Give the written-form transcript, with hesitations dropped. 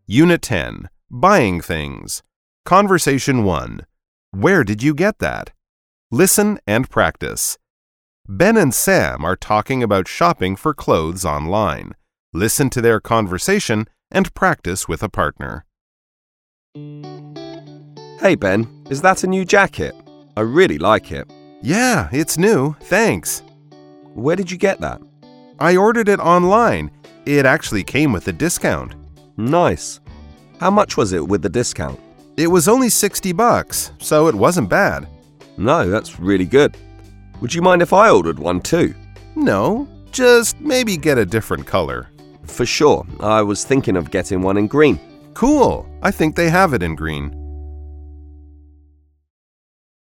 Unit 10, Buying Things. Conversation 1. Where did you get that? Listen and practice. Ben and Sam are talking about shopping for clothes online. Listen to their conversation and practice with a partner. Hey Ben, is that a new jacket? I really like it. Yeah, it's new, thanks. Where did you get that? I ordered it online. It actually came with a discount. Nice. How much was it with the discount? It was only $60, so it wasn't bad. No, that's really good. Would you mind if I ordered one too? No, just maybe get a different color. For sure. I was thinking of getting one in green. Cool. I think they have it in green.